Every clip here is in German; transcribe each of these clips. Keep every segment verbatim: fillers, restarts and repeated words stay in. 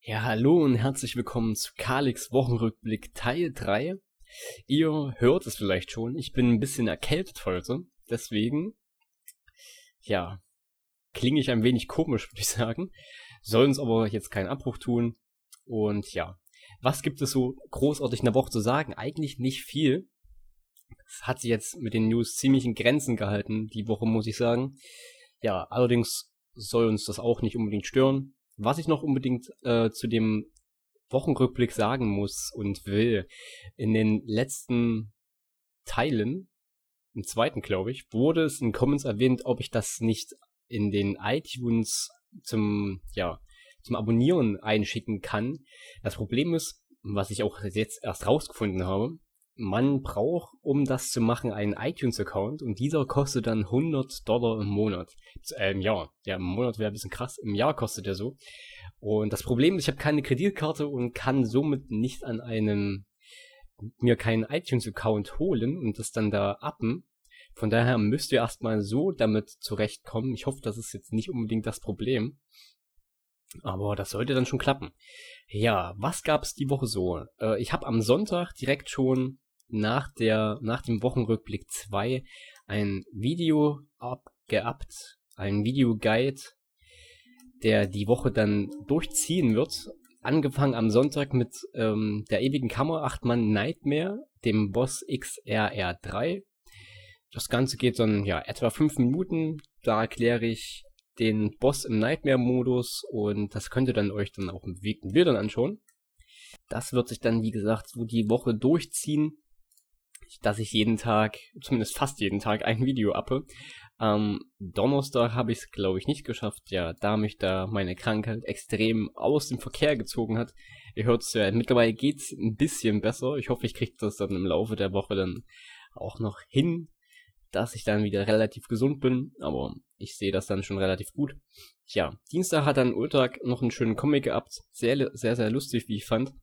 Ja, hallo und herzlich willkommen zu Kalix Wochenrückblick Teil drei. Ihr hört es vielleicht schon, ich bin ein bisschen erkältet heute, deswegen, ja, klinge ich ein wenig komisch, würde ich sagen. Soll uns aber jetzt keinen Abbruch tun. Und ja, was gibt es so großartig in der Woche zu sagen? Eigentlich nicht viel. Es hat sich jetzt mit den News ziemlich in Grenzen gehalten, die Woche, muss ich sagen. Ja, allerdings soll uns das auch nicht unbedingt stören. Was ich noch unbedingt äh, zu dem Wochenrückblick sagen muss und will, in den letzten Teilen, im zweiten glaube ich, wurde es in Comments erwähnt, ob ich das nicht in den iTunes zum, ja, zum Abonnieren einschicken kann. Das Problem ist, was ich auch jetzt erst rausgefunden habe, man braucht, um das zu machen, einen iTunes-Account und dieser kostet dann hundert Dollar im Monat. Äh, im Jahr. Ja, im Monat wäre ein bisschen krass. Im Jahr kostet der so. Und das Problem ist, ich habe keine Kreditkarte und kann somit nicht an einem, mir keinen iTunes-Account holen und das dann da appen. Von daher müsst ihr erstmal so damit zurechtkommen. Ich hoffe, das ist jetzt nicht unbedingt das Problem. Aber das sollte dann schon klappen. Ja, was gab's die Woche so? Äh, ich habe am Sonntag direkt schon nach der nach dem Wochenrückblick zwei ein Video abgeappt, ein Videoguide, der die Woche dann durchziehen wird. Angefangen am Sonntag mit ähm, der ewigen Kammer acht Mann Nightmare, dem Boss X R R drei. Das Ganze geht dann ja etwa fünf Minuten. Da erkläre ich den Boss im Nightmare-Modus und das könnt ihr dann euch dann auch in bewegten Bildern anschauen. Das wird sich dann, wie gesagt, so die Woche durchziehen, dass ich jeden Tag, zumindest fast jeden Tag, ein Video uppe. Am Donnerstag habe ich es, glaube ich, nicht geschafft, ja, da mich da meine Krankheit extrem aus dem Verkehr gezogen hat. Ihr hört es ja, mittlerweile geht's ein bisschen besser. Ich hoffe, ich kriege das dann im Laufe der Woche dann auch noch hin, dass ich dann wieder relativ gesund bin, aber ich sehe das dann schon relativ gut. Tja, Dienstag hat dann Ultag noch einen schönen Comic gehabt, sehr, sehr, sehr lustig, wie ich fand.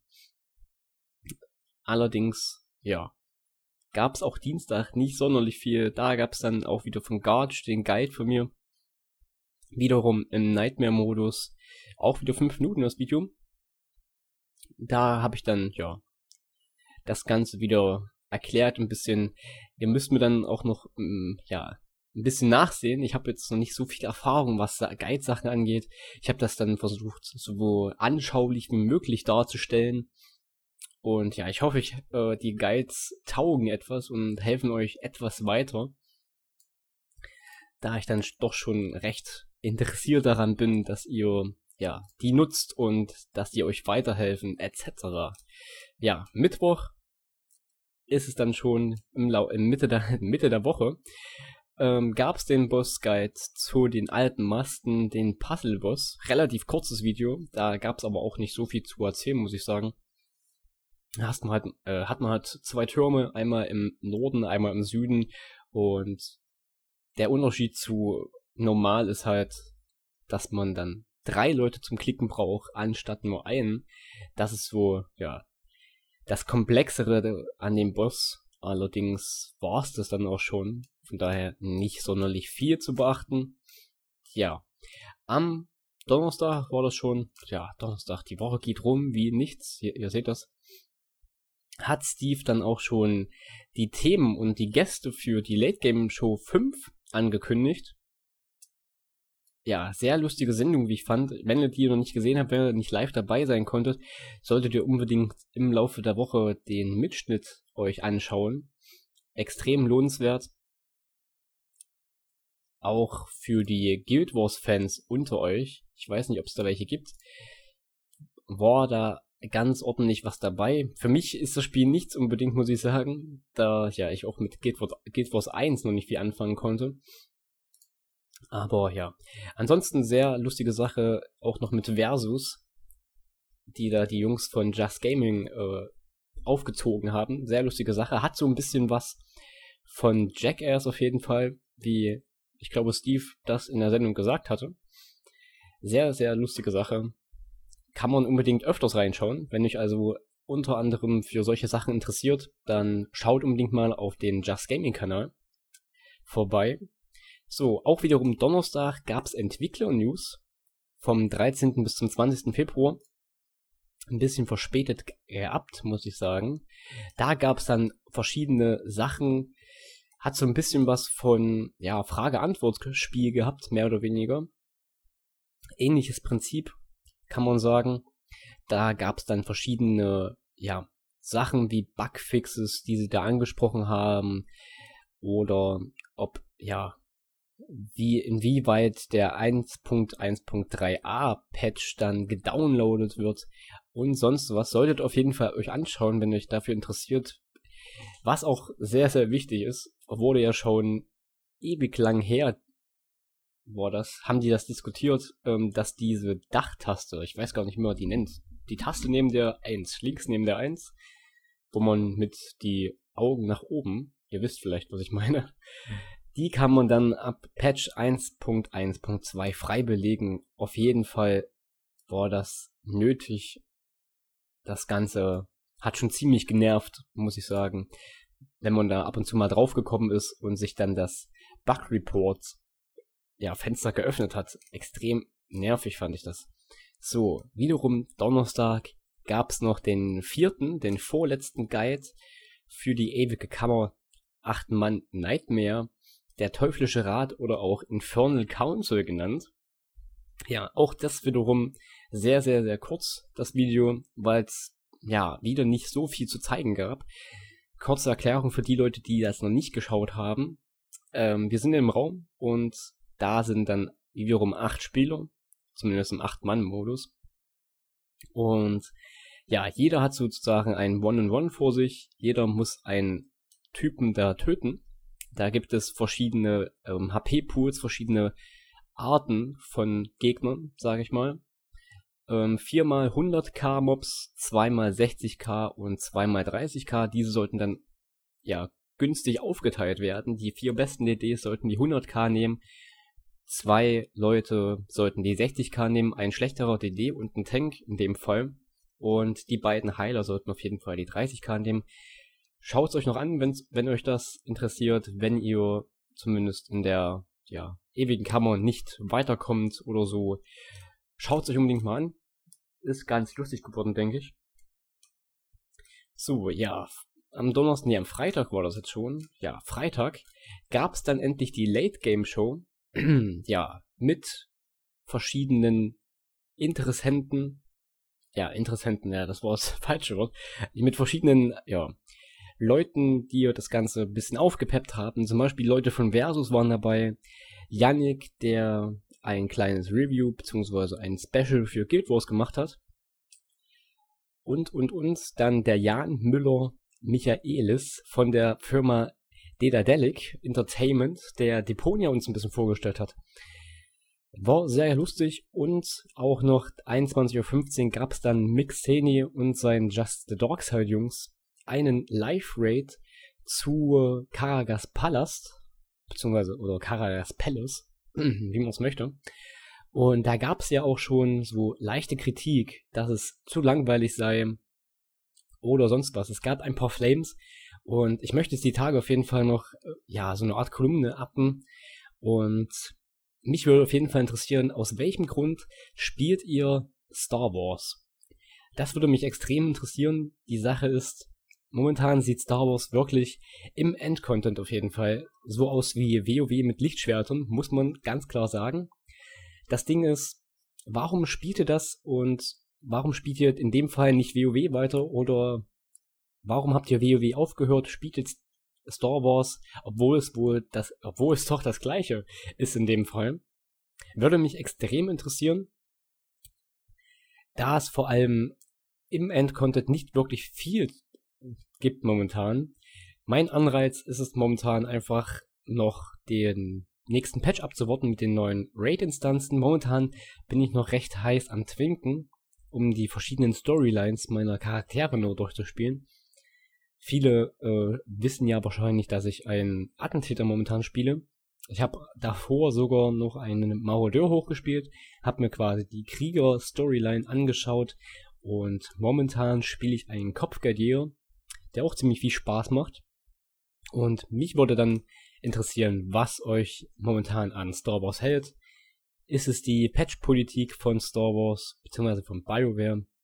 Allerdings, ja, gab's auch Dienstag nicht sonderlich viel. Da gab's dann auch wieder von Garge den Guide von mir. Wiederum im Nightmare-Modus, auch wieder fünf Minuten das Video. Da habe ich dann, ja, das Ganze wieder erklärt ein bisschen. Ihr müsst mir dann auch noch, ähm, ja, ein bisschen nachsehen. Ich habe jetzt noch nicht so viel Erfahrung, was Guide-Sachen angeht. Ich habe das dann versucht, so anschaulich wie möglich darzustellen. Und ja, ich hoffe, ich, äh, die Guides taugen etwas und helfen euch etwas weiter. Da ich dann doch schon recht interessiert daran bin, dass ihr, ja, die nutzt und dass die euch weiterhelfen, et cetera. Ja, Mittwoch ist es dann schon im, Lau- im Mitte, der, Mitte der Woche, ähm, gab es den Boss-Guide zu den alten Masten, den Puzzle-Boss. Relativ kurzes Video, da gab es aber auch nicht so viel zu erzählen, muss ich sagen. Da hat man, halt, äh, hat man halt zwei Türme, einmal im Norden, einmal im Süden und der Unterschied zu normal ist halt, dass man dann drei Leute zum Klicken braucht, anstatt nur einen. Das ist so, ja, das Komplexere an dem Boss. Allerdings war es das dann auch schon. Von daher nicht sonderlich viel zu beachten. Ja, am Donnerstag war das schon. Ja, Donnerstag, die Woche geht rum wie nichts. Ihr, ihr seht das. Hat Steve dann auch schon die Themen und die Gäste für die Late Game Show fünf angekündigt. Ja, sehr lustige Sendung, wie ich fand. Wenn ihr die noch nicht gesehen habt, wenn ihr nicht live dabei sein konntet, solltet ihr unbedingt im Laufe der Woche den Mitschnitt euch anschauen. Extrem lohnenswert. Auch für die Guild Wars Fans unter euch, ich weiß nicht, ob es da welche gibt, war da ganz ordentlich was dabei. Für mich ist das Spiel nichts unbedingt, muss ich sagen, da ja ich auch mit Guild Wars, Guild Wars eins noch nicht viel anfangen konnte. Aber ja, ansonsten sehr lustige Sache, auch noch mit Versus, die da die Jungs von Just Gaming äh, aufgezogen haben. Sehr lustige Sache, hat so ein bisschen was von Jackass auf jeden Fall, wie ich glaube Steve das in der Sendung gesagt hatte. Sehr, sehr lustige Sache. Kann man unbedingt öfters reinschauen. Wenn euch also unter anderem für solche Sachen interessiert, dann schaut unbedingt mal auf den Just Gaming Kanal vorbei. So, auch wiederum Donnerstag gab's Entwickler-News vom dreizehnten bis zum zwanzigsten Februar. ein bisschen verspätet gehabt, muss ich sagen. Da gab es dann verschiedene Sachen, hat so ein bisschen was von, ja, Frage-Antwort-Spiel gehabt, mehr oder weniger. Ähnliches Prinzip, kann man sagen. Da gab es dann verschiedene, ja, Sachen wie Bugfixes, die sie da angesprochen haben, oder ob, ja, wie, inwieweit der eins Punkt eins Punkt drei a Patch dann gedownloadet wird und sonst was. Solltet auf jeden Fall euch anschauen, wenn euch dafür interessiert. Was auch sehr, sehr wichtig ist, wurde ja schon ewig lang her, war das, haben die das diskutiert, ähm, dass diese Dachtaste, ich weiß gar nicht mehr, wie man die nennt, die Taste neben der eins, links neben der eins, wo man mit die Augen nach oben, ihr wisst vielleicht, was ich meine, die kann man dann ab Patch eins Punkt eins Punkt zwei frei belegen. Auf jeden Fall war das nötig. Das Ganze hat schon ziemlich genervt, muss ich sagen, wenn man da ab und zu mal draufgekommen ist und sich dann das Bug Report, ja, Fenster geöffnet hat. Extrem nervig fand ich das. So, wiederum Donnerstag gab's noch den vierten, den vorletzten Guide für die ewige Kammer acht Mann Nightmare, der teuflische Rat oder auch Infernal Council genannt. Ja, auch das wiederum sehr, sehr, sehr kurz, das Video, weil es ja wieder nicht so viel zu zeigen gab. Kurze Erklärung für die Leute, die das noch nicht geschaut haben. Ähm, wir sind im Raum und da sind dann wiederum acht Spieler, zumindest im acht Mann Modus. Und ja, jeder hat sozusagen ein One-on-One vor sich. Jeder muss einen Typen da töten. Da gibt es verschiedene ähm, H P-Pools, verschiedene Arten von Gegnern, sage ich mal. Ähm, viermal hunderttausend Mobs, zweimal sechzigtausend und zweimal dreißigtausend. Diese sollten dann ja günstig aufgeteilt werden. Die vier besten D Ds sollten die hunderttausend nehmen. Zwei Leute sollten die sechzigtausend nehmen, ein schlechterer D D und ein Tank in dem Fall. Und die beiden Heiler sollten auf jeden Fall die dreißigtausend nehmen. Schaut es euch noch an, wenn's, wenn euch das interessiert, wenn ihr zumindest in der ja, ewigen Kammer nicht weiterkommt oder so. Schaut es euch unbedingt mal an. Ist ganz lustig geworden, denke ich. So, ja, am Donnerstag, nee, am Freitag war das jetzt schon. Ja, Freitag gab es dann endlich die Late Game Show. Ja, mit verschiedenen Interessenten. Ja, Interessenten, ja, das war das falsche Wort. Mit verschiedenen, ja, Leuten, die das Ganze ein bisschen aufgepeppt haben. Zum Beispiel Leute von Versus waren dabei. Yannick, der ein kleines Review bzw. ein Special für Guild Wars gemacht hat. Und, und, und. Dann der Jan Müller Michaelis von der Firma Dedadelic Entertainment, der Deponia uns ein bisschen vorgestellt hat. War sehr lustig und auch noch einundzwanzig Uhr fünfzehn gab es dann Mixeni und sein Just the Darkside Jungs einen Live-Raid zu Karagas Palast, beziehungsweise, oder Karagas Palace, wie man es möchte. Und da gab es ja auch schon so leichte Kritik, dass es zu langweilig sei oder sonst was. Es gab ein paar Flames und ich möchte jetzt die Tage auf jeden Fall noch, ja, so eine Art Kolumne appen und mich würde auf jeden Fall interessieren, aus welchem Grund spielt ihr Star Wars? Das würde mich extrem interessieren. Die Sache ist, momentan sieht Star Wars wirklich im Endcontent auf jeden Fall so aus wie WoW mit Lichtschwertern, muss man ganz klar sagen. Das Ding ist, warum spielt ihr das und warum spielt ihr in dem Fall nicht WoW weiter oder warum habt ihr WoW aufgehört, spielt jetzt Star Wars, obwohl es wohl das, obwohl es doch das Gleiche ist in dem Fall? Würde mich extrem interessieren, da es vor allem im Endcontent nicht wirklich viel gibt momentan. Mein Anreiz ist es momentan einfach noch den nächsten Patch abzuwarten mit den neuen Raid-Instanzen. Momentan bin ich noch recht heiß am Twinken, um die verschiedenen Storylines meiner Charaktere nur durchzuspielen. Viele äh, wissen ja wahrscheinlich, dass ich einen Attentäter momentan spiele. Ich habe davor sogar noch einen Marodeur hochgespielt, habe mir quasi die Krieger-Storyline angeschaut und momentan spiele ich einen Kopfgeldjäger, der auch ziemlich viel Spaß macht. Und mich würde dann interessieren, was euch momentan an Star Wars hält. Ist es die Patch-Politik von Star Wars, beziehungsweise von BioWare?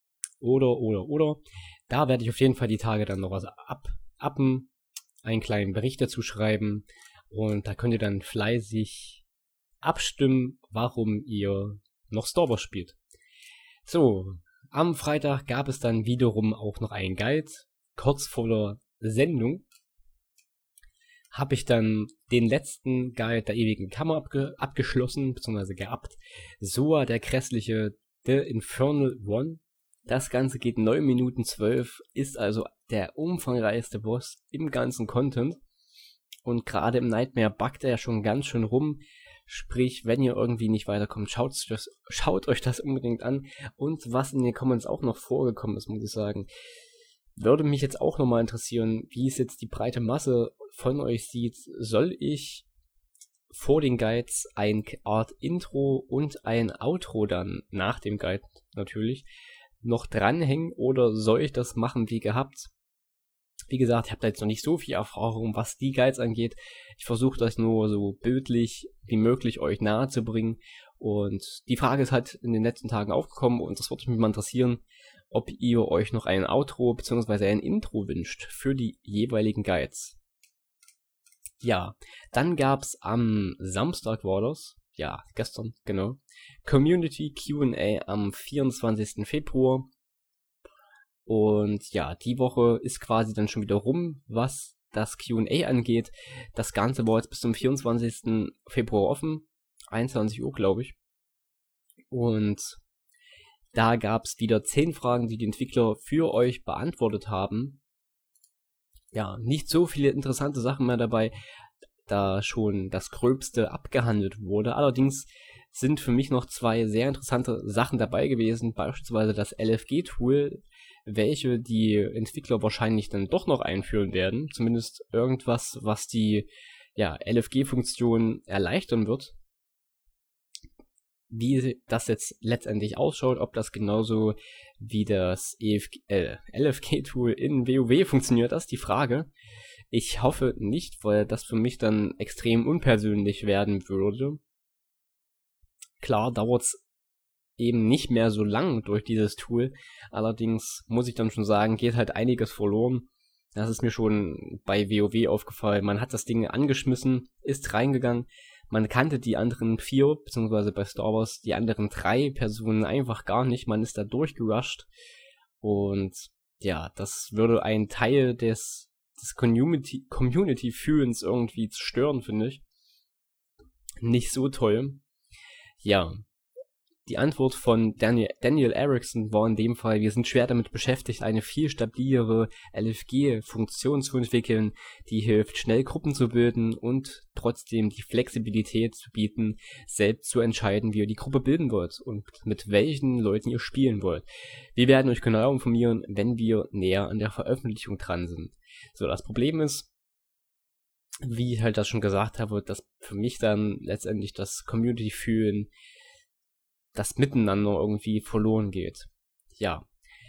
oder, oder, oder. Da werde ich auf jeden Fall die Tage dann noch was ab, appen, einen kleinen Bericht dazu schreiben und da könnt ihr dann fleißig abstimmen, warum ihr noch Star Wars spielt. So, am Freitag gab es dann wiederum auch noch einen Guide, kurz vor der Sendung habe ich dann den letzten Guide der ewigen Kammer abge abgeschlossen, beziehungsweise geabt. Soa, der Grässliche, The Infernal One. Das Ganze geht neun Minuten zwölf, ist also der umfangreichste Boss im ganzen Content. Und gerade im Nightmare buggt er ja schon ganz schön rum. Sprich, wenn ihr irgendwie nicht weiterkommt, schaut, das, schaut euch das unbedingt an. Und was in den Comments auch noch vorgekommen ist, muss ich sagen, würde mich jetzt auch nochmal interessieren, wie es jetzt die breite Masse von euch sieht. Soll ich vor den Guides eine Art Intro und ein Outro dann, nach dem Guide natürlich, noch dranhängen oder soll ich das machen wie gehabt? Wie gesagt, ich habe da jetzt noch nicht so viel Erfahrung, was die Guides angeht. Ich versuche das nur so bildlich wie möglich euch nahe zu bringen. Und die Frage ist halt in den letzten Tagen aufgekommen und das würde mich mal interessieren, ob ihr euch noch ein Outro bzw. ein Intro wünscht für die jeweiligen Guides. Ja, dann gab's am Samstag war das, ja, gestern, genau, Community Q and A am vierundzwanzigsten Februar. Und ja, die Woche ist quasi dann schon wieder rum, was das Q and A angeht. Das Ganze war jetzt bis zum vierundzwanzigsten Februar offen, einundzwanzig Uhr, glaube ich. Und da gab's wieder zehn Fragen, die die Entwickler für euch beantwortet haben. Ja, nicht so viele interessante Sachen mehr dabei, da schon das Gröbste abgehandelt wurde. Allerdings sind für mich noch zwei sehr interessante Sachen dabei gewesen, beispielsweise das L F G-Tool, welche die Entwickler wahrscheinlich dann doch noch einführen werden. Zumindest irgendwas, was die ja, L F G-Funktion erleichtern wird. Wie das jetzt letztendlich ausschaut, ob das genauso wie das E F G, äh, L F G-Tool in WoW funktioniert, das ist die Frage. Ich hoffe nicht, weil das für mich dann extrem unpersönlich werden würde. Klar dauert's eben nicht mehr so lang durch dieses Tool, allerdings muss ich dann schon sagen, geht halt einiges verloren. Das ist mir schon bei WoW aufgefallen. Man hat das Ding angeschmissen, ist reingegangen, man kannte die anderen vier, beziehungsweise bei Star Wars die anderen drei Personen einfach gar nicht. Man ist da durchgerusht. Und ja, das würde einen Teil des, des Community, Community-Fühlens irgendwie zerstören, finde ich. Nicht so toll. Ja, die Antwort von Daniel, Daniel Erickson war in dem Fall, wir sind schwer damit beschäftigt, eine viel stabilere L F G-Funktion zu entwickeln, die hilft, schnell Gruppen zu bilden und trotzdem die Flexibilität zu bieten, selbst zu entscheiden, wie ihr die Gruppe bilden wollt und mit welchen Leuten ihr spielen wollt. Wir werden euch genau informieren, wenn wir näher an der Veröffentlichung dran sind. So, das Problem ist, wie ich halt das schon gesagt habe, dass für mich dann letztendlich das Community-Fühlen, das Miteinander irgendwie verloren geht. Ja.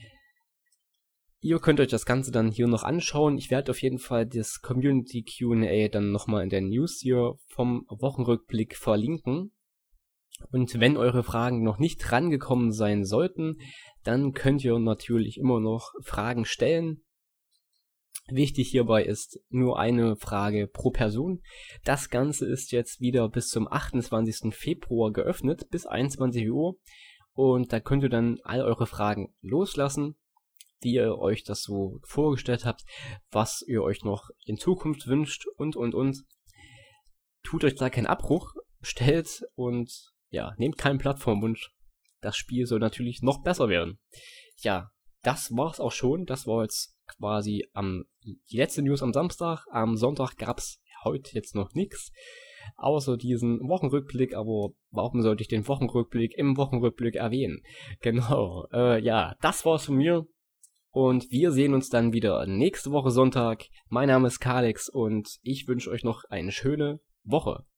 Ihr könnt euch das Ganze dann hier noch anschauen. Ich werde auf jeden Fall das Community Q and A dann nochmal in der News hier vom Wochenrückblick verlinken. Und wenn eure Fragen noch nicht rangekommen sein sollten, dann könnt ihr natürlich immer noch Fragen stellen. Wichtig hierbei ist nur eine Frage pro Person. Das Ganze ist jetzt wieder bis zum achtundzwanzigsten Februar geöffnet, bis einundzwanzig Uhr. Und da könnt ihr dann all eure Fragen loslassen, wie ihr euch das so vorgestellt habt, was ihr euch noch in Zukunft wünscht und, und, und. Tut euch da keinen Abbruch, stellt und ja, nehmt keinen Plattformwunsch. Das Spiel soll natürlich noch besser werden. Ja, das war's auch schon. Das war jetzt quasi am die letzte News am Samstag. Am Sonntag gab's heute jetzt noch nichts, außer diesen Wochenrückblick. Aber warum sollte ich den Wochenrückblick im Wochenrückblick erwähnen? Genau, äh, ja, das war's von mir. Und wir sehen uns dann wieder nächste Woche Sonntag. Mein Name ist Kalix und ich wünsche euch noch eine schöne Woche.